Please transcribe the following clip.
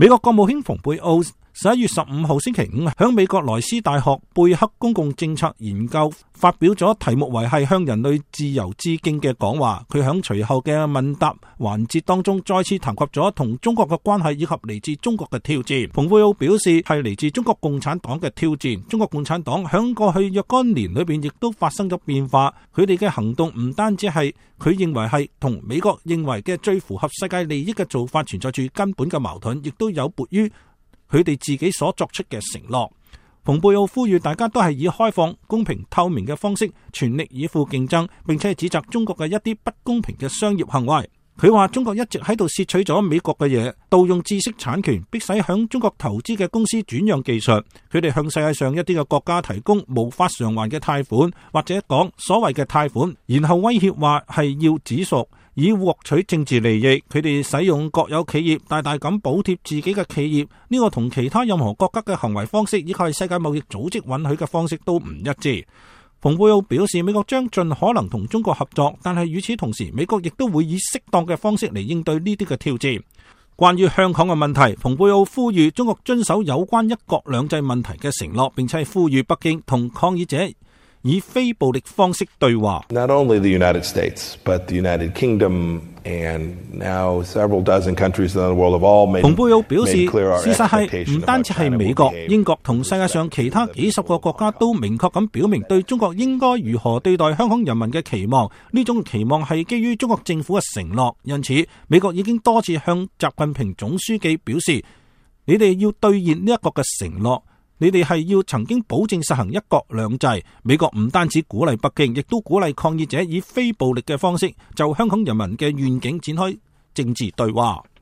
美國國務卿蓬佩奧11月15號星期五喺美國萊斯大學貝克公共政策研究發表咗題目為係向人類自由致敬嘅講話。佢喺隨後嘅問答環節當中再次談及咗同中國嘅關係以及嚟自中國嘅挑戰。蓬佩奧表示係嚟自中國共產黨嘅挑戰。中國共產黨喺過去若干年裏邊亦都發生咗變化，佢哋嘅行動唔單止係佢認為係同美國認為嘅最符合世界利益嘅做法存在住根本嘅矛盾，亦都有悖於佢哋自己所作出嘅承諾。蓬佩奧呼籲大家都係以開放、公平、透明嘅方式全力以赴競爭，並且指責中國嘅一啲不公平嘅商業行為。佢話中國一直喺度竊取咗美國嘅嘢，盜用知識產權，迫使響中國投資嘅公司轉讓技術。佢哋向世界上一啲嘅國家提供無法償還嘅貸款，或者講所謂嘅貸款，然後威脅話係要止贖，以獲取政治利益。佢哋使用國有企業大大咁補貼自己嘅企業，呢個同其他任何國家嘅行為方式以及係世界貿易組織允許嘅方式都唔一致。蓬佩奧表示，美國將盡可能同中國合作，但係與此同時，美國亦都會以適當嘅方式嚟應對呢啲嘅挑戰。關於香港嘅問題，蓬佩奧呼籲中國遵守有關一國兩制問題嘅承諾，並且係呼籲北京同抗議者以非暴力方式對話。 Not only the United States, but the United Kingdom and now several dozen countries in the world have all made. 蓬佩奧表示，事實係唔單止係美國、英國同世界上其他幾十個國家都明確咁表明對中國應該如何對待香港人民嘅期望。呢種期望係基於中國政府嘅承諾，因此美國已經多次向習近平總書記表示，你哋要兌現呢一個嘅承諾。你哋係要曾經保證實行一國兩制。美國唔單止鼓勵北京，亦都鼓勵抗議者以非暴力嘅方式就香港人民嘅願景展開政治對話。